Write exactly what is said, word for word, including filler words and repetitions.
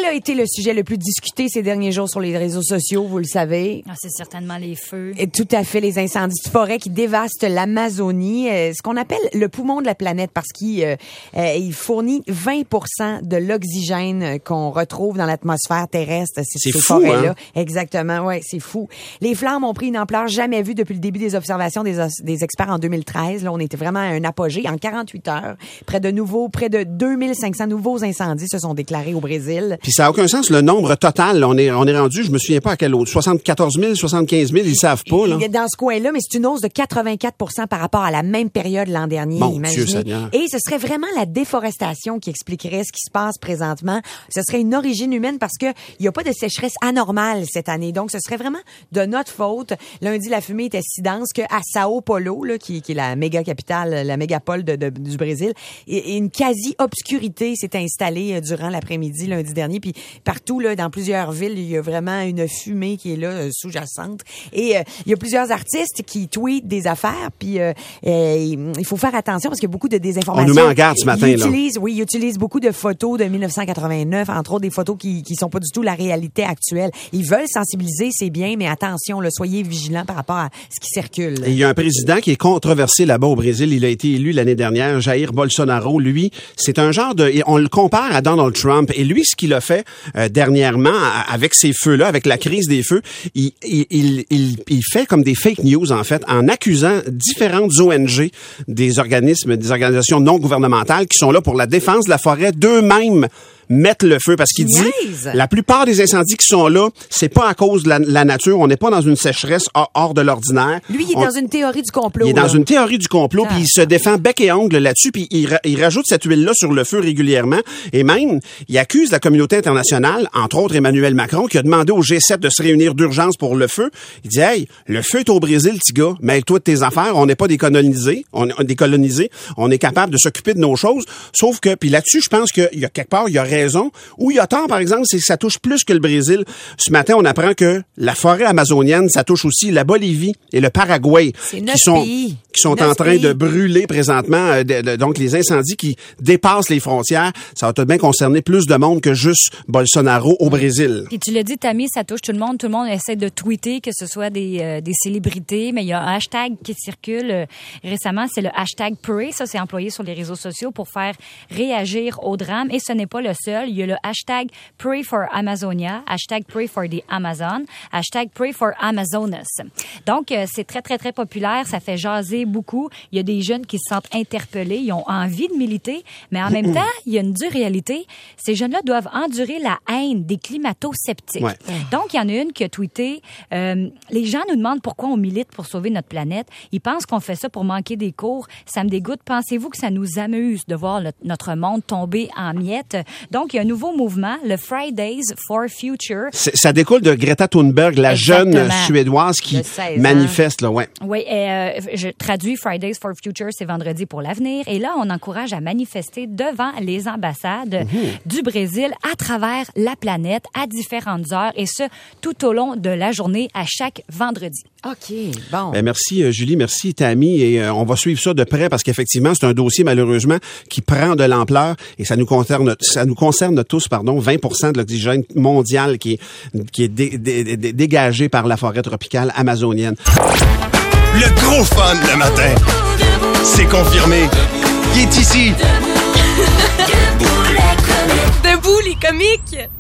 a été le sujet le plus discuté ces derniers jours sur les réseaux sociaux, vous le savez? Ah, c'est certainement les feux. Et tout à fait, les incendies de forêt qui dévastent l'Amazonie, euh, ce qu'on appelle le poumon de la planète parce qu'il euh, euh, il fournit vingt pour cent de l'oxygène qu'on retrouve dans l'atmosphère terrestre. C'est, c'est ces fou, forêts-là. Hein? Exactement, ouais, c'est fou. Les flammes ont pris une ampleur jamais vue depuis le début des observations des, des experts en deux mille treize. Là, on était vraiment à un apogée. En quarante-huit heures, près de nouveaux, près de deux mille cinq cents nouveaux incendies se sont déclarés au Brésil. Puis ça n'a aucun sens, le nombre total. Là, on est, on est rendu, je me souviens pas à quel autre, soixante-quatorze mille, soixante-quinze mille, ils savent pas. Là. Dans ce coin-là, mais c'est une hausse de quatre-vingt-quatre pour cent par rapport à la même période l'an dernier. Mon imaginez. Dieu Seigneur. Et ce serait vraiment la déforestation qui expliquerait ce qui se passe présentement. Ce serait une origine humaine parce que il y a pas de sécheresse anormale cette année. Donc, ce serait vraiment de notre faute. Lundi, la fumée était si dense qu'à Sao Paulo, là, qui, qui est la méga capitale, la mégapole de, de, du Brésil, et, et une quasi-obscurité s'est installée durant l'après-midi lundi dernier. Puis partout, là, dans plusieurs villes, il y a vraiment une fumée qui est là, euh, sous-jacente. Et euh, il y a plusieurs artistes qui tweetent des affaires. Puis euh, euh, il faut faire attention parce qu'il y a beaucoup de désinformation. On nous met en garde ce matin, ils là. utilisent, oui, ils utilisent beaucoup de photos de dix-neuf cent quatre-vingt-neuf, entre autres des photos qui qui sont pas du tout la réalité actuelle. Ils veulent sensibiliser, c'est bien, mais attention, là, soyez vigilants par rapport à ce qui circule. Et il y a un président qui est controversé là-bas au Brésil. Il a été élu l'année dernière, Jair Bolsonaro. Lui, c'est un genre de... On le compare à Donald Trump. Et lui, ce qu'il a fait euh, dernièrement avec ces feux-là, avec la crise des feux, il, il, il, il, il fait comme des fake news, en fait, en accusant différentes O N G, des organismes, des organisations non gouvernementales qui sont là pour la défense de la forêt d'eux-mêmes mettre le feu parce qu'il dit Niaise. la plupart des incendies qui sont là, c'est pas à cause de la, la nature, on n'est pas dans une sécheresse hors, hors de l'ordinaire. Lui, il est on, dans une théorie du complot. Il est là. dans une théorie du complot, Ah. puis il se défend bec et ongle là-dessus, puis il, ra- il rajoute cette huile-là sur le feu régulièrement, et même, il accuse la communauté internationale, entre autres Emmanuel Macron, qui a demandé au G sept de se réunir d'urgence pour le feu. Il dit, hey, le feu est au Brésil, petit gars, mêle-toi de tes affaires, on n'est pas décolonisés, on est décolonisés, on est capable de s'occuper de nos choses, sauf que, puis là-dessus, je pense qu'il y a quelque part, il y a raison, ou il y a tort, par exemple, c'est que ça touche plus que le Brésil. Ce matin, on apprend que la forêt amazonienne, ça touche aussi la Bolivie et le Paraguay, C'est qui neuf sont pays. qui sont Neuf en train pays. de brûler présentement. Euh, de, de, donc, les incendies qui dépassent les frontières, ça va tout de même concerner plus de monde que juste Bolsonaro au Brésil. Puis tu l'as dit, Tammy, ça touche tout le monde. Tout le monde essaie de tweeter, que ce soit des, euh, des célébrités, mais il y a un hashtag qui circule euh, récemment, c'est le hashtag Pray. Ça, c'est employé sur les réseaux sociaux pour faire réagir au drame. Et ce n'est pas le seul. Il y a le hashtag Pray for Amazonia, hashtag Pray for the Amazon, hashtag Pray for Amazonas. Donc, euh, c'est très, très, très populaire. Ça fait jaser beaucoup. Il y a des jeunes qui se sentent interpellés. Ils ont envie de militer, mais en même temps, il y a une dure réalité. Ces jeunes-là doivent endurer la haine des climato-sceptiques. Ouais. Donc, il y en a une qui a tweeté euh, « Les gens nous demandent pourquoi on milite pour sauver notre planète. Ils pensent qu'on fait ça pour manquer des cours. Ça me dégoûte. Pensez-vous que ça nous amuse de voir le, notre monde tomber en miettes? » Donc, il y a un nouveau mouvement, le Fridays for Future. C'est, ça découle de Greta Thunberg, la Exactement. jeune Suédoise qui De seize ans. manifeste, là, ouais. Oui, euh, je traduis Fridays for Future, c'est vendredi pour l'avenir. Et là, on encourage à manifester devant les ambassades du Brésil à travers la planète à différentes heures et ce, tout au long de la journée à chaque vendredi. OK, bon. Ben, merci euh, Julie, merci Tammy, et euh, on va suivre ça de près parce qu'effectivement c'est un dossier malheureusement qui prend de l'ampleur et ça nous concerne, ça nous concerne tous, pardon, vingt pour cent de l'oxygène mondial qui est qui est dé, dé, dé, dégagé par la forêt tropicale amazonienne. Le gros fun le matin, c'est confirmé. Il est ici. Debout les comiques.